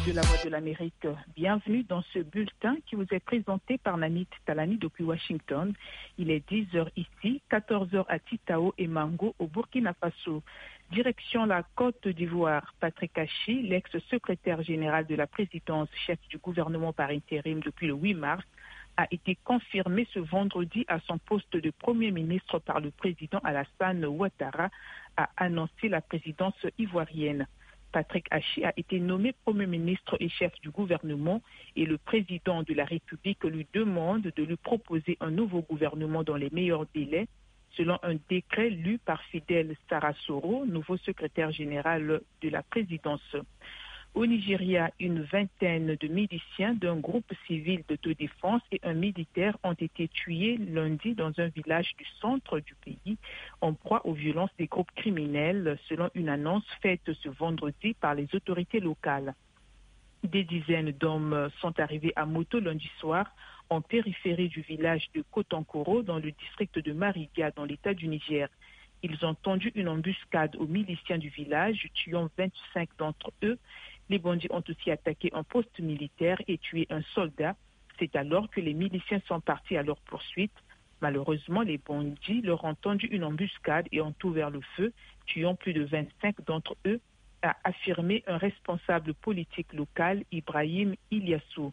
de la Voix de l'Amérique. Bienvenue dans ce bulletin qui vous est présenté par Namit Talani depuis Washington. Il est 10h ici, 14h à Titao et Mango au Burkina Faso. Direction la Côte d'Ivoire, Patrick Achi, l'ex-secrétaire général de la présidence, chef du gouvernement par intérim depuis le 8 mars, a été confirmé ce vendredi à son poste de Premier ministre par le président Alassane Ouattara, a annoncé la présidence ivoirienne. Patrick Achi a été nommé Premier ministre et chef du gouvernement et le président de la République lui demande de lui proposer un nouveau gouvernement dans les meilleurs délais, selon un décret lu par Fidel Sarasoro, nouveau secrétaire général de la présidence. Au Nigeria, une vingtaine de miliciens d'un groupe civil d'autodéfense et un militaire ont été tués lundi dans un village du centre du pays, en proie aux violences des groupes criminels, selon une annonce faite ce vendredi par les autorités locales. Des dizaines d'hommes sont arrivés à moto lundi soir en périphérie du village de Kotankoro dans le district de Mariga dans l'état du Niger. Ils ont tendu une embuscade aux miliciens du village, tuant 25 d'entre eux. Les bandits ont aussi attaqué un poste militaire et tué un soldat. C'est alors que les miliciens sont partis à leur poursuite. Malheureusement, les bandits leur ont tendu une embuscade et ont ouvert le feu, tuant plus de 25 d'entre eux, a affirmé un responsable politique local, Ibrahim Ilyassou.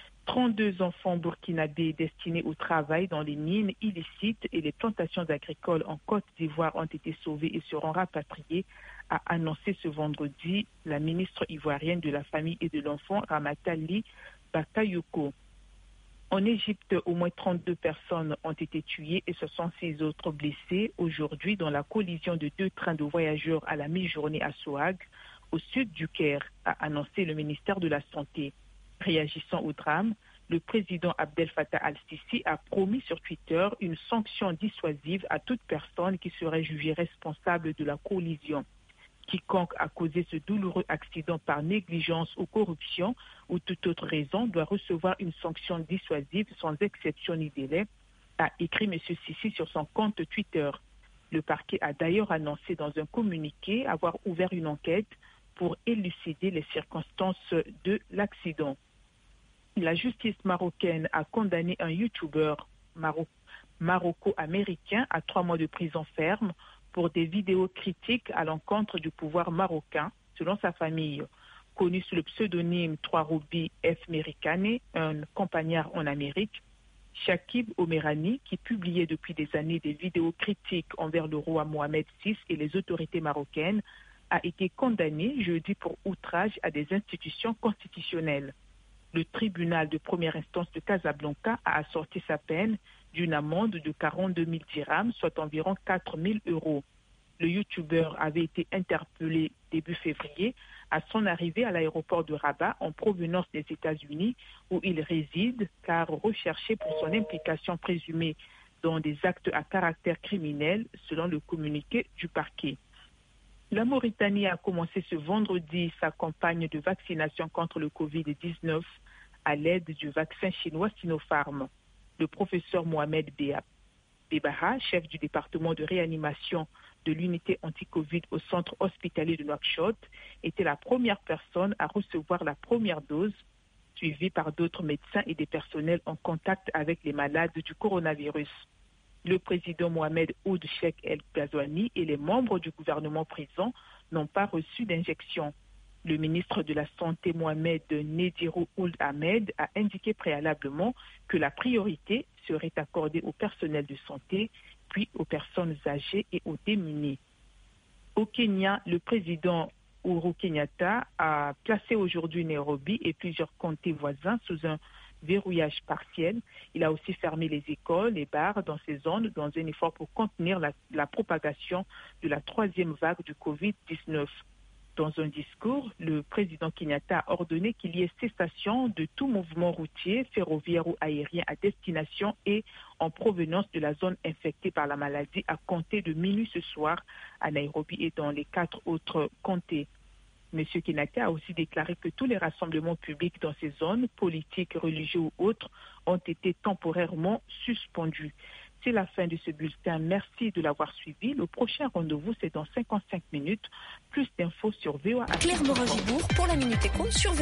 32 enfants burkinabés destinés au travail dans les mines illicites et les plantations agricoles en Côte d'Ivoire ont été sauvés et seront rapatriés, a annoncé ce vendredi la ministre ivoirienne de la Famille et de l'Enfant, Ramatali Bakayoko. En Égypte, au moins 32 personnes ont été tuées et 66 autres blessées aujourd'hui dans la collision de deux trains de voyageurs à la mi-journée à Souag, au sud du Caire, a annoncé le ministère de la Santé. Réagissant au drame, le président Abdel Fattah al-Sisi a promis sur Twitter une sanction dissuasive à toute personne qui serait jugée responsable de la collision. Quiconque a causé ce douloureux accident par négligence ou corruption ou toute autre raison doit recevoir une sanction dissuasive sans exception ni délai, a écrit M. Sisi sur son compte Twitter. Le parquet a d'ailleurs annoncé dans un communiqué avoir ouvert une enquête pour élucider les circonstances de l'accident. La justice marocaine a condamné un youtubeur maroco-américain à 3 mois de prison ferme pour des vidéos critiques à l'encontre du pouvoir marocain, selon sa famille. Connu sous le pseudonyme 3 Roubi F. Mericane, un campagnard en Amérique, Shakib Omerani, qui publiait depuis des années des vidéos critiques envers le roi Mohamed VI et les autorités marocaines, a été condamné jeudi pour outrage à des institutions constitutionnelles. Le tribunal de première instance de Casablanca a assorti sa peine d'une amende de 42 000 dirhams, soit environ 4 000 euros. Le youtubeur avait été interpellé début février à son arrivée à l'aéroport de Rabat en provenance des États-Unis où il réside, car recherché pour son implication présumée dans des actes à caractère criminel, selon le communiqué du parquet. La Mauritanie a commencé ce vendredi sa campagne de vaccination contre le Covid-19 à l'aide du vaccin chinois Sinopharm. Le professeur Mohamed Bebara, chef du département de réanimation de l'unité anti-Covid au centre hospitalier de Nouakchott, était la première personne à recevoir la première dose, suivie par d'autres médecins et des personnels en contact avec les malades du coronavirus. Le président Mohamed Ould Cheikh El Ghazouani et les membres du gouvernement présent n'ont pas reçu d'injection. Le ministre de la Santé Mohamed Nedirou Ould Ahmed a indiqué préalablement que la priorité serait accordée au personnel de santé, puis aux personnes âgées et aux démunis. Au Kenya, le président Uhuru Kenyatta a placé aujourd'hui Nairobi et plusieurs comtés voisins sous un verrouillage partiel. Il a aussi fermé les écoles, les bars dans ces zones dans un effort pour contenir la propagation de la troisième vague du Covid-19. Dans un discours, le président Kenyatta a ordonné qu'il y ait cessation de tout mouvement routier, ferroviaire ou aérien à destination et en provenance de la zone infectée par la maladie à compter de minuit ce soir à Nairobi et dans les 4 autres comtés. M. Kenyatta a aussi déclaré que tous les rassemblements publics dans ces zones, politiques, religieux ou autres, ont été temporairement suspendus. C'est la fin de ce bulletin. Merci de l'avoir suivi. Le prochain rendez-vous, c'est dans 55 minutes. Plus d'infos sur VOA. Claire Morin-Gibourg pour la Minute Éco sur